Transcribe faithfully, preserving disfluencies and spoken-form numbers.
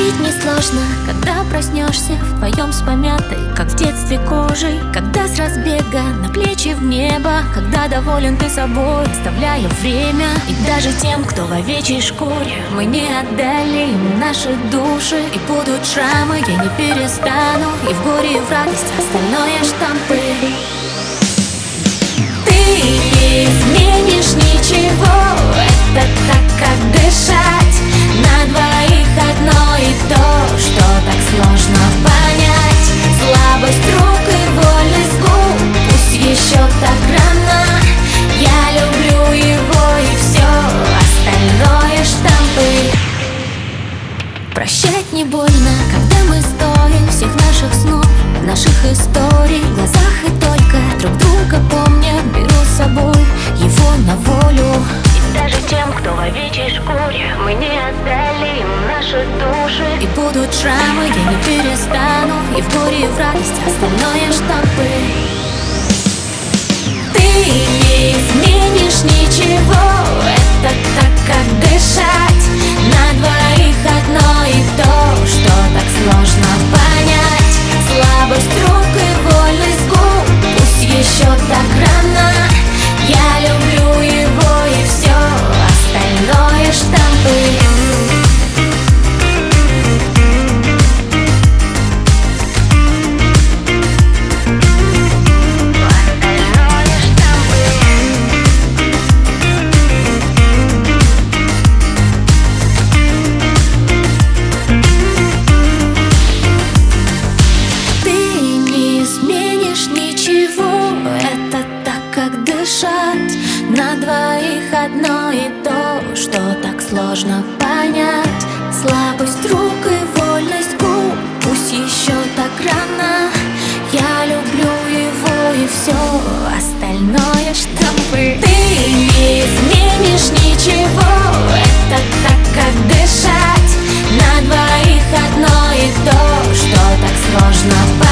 Жить несложно, когда проснешься вдвоем с помятой, как в детстве, кожей. Когда с разбега на плечи в небо, когда доволен ты собой, оставляя время. И даже тем, кто в овечьей шкуре, мы не отдали им наши души. И будут шрамы, я не перестану, и в горе, и в радости остальное штампы. Ты не изменишь ничего, это так, как дышать. На двоих одно и то, что так сложно понять. Слабость рук и вольность губ, пусть еще так рано. Я люблю его и все, остальное штампы. Прощать не больно, когда мы стоим всех наших снов, наших историй в глазах, и только друг друга помня, беру с собой его на волю. И даже тем, кто в овечьей шкуре, мы не отдали им наши души. И будут шрамы, я не перестану, и в горе, и в радости остальное штампы. Ты не изменишь ничего, это так, как дышать. На двоих одно и то, что так сложно понять. Слабость рук и вольность губ, пусть еще так рано. Я люблю его и все, остальное штампы. На двоих одно и то, что так сложно понять. Слабость рук и вольность губ, пусть еще так рано. Я люблю его и все, остальное штампы. Ты не изменишь ничего, это так, как дышать. На двоих одно и то, что так сложно понять.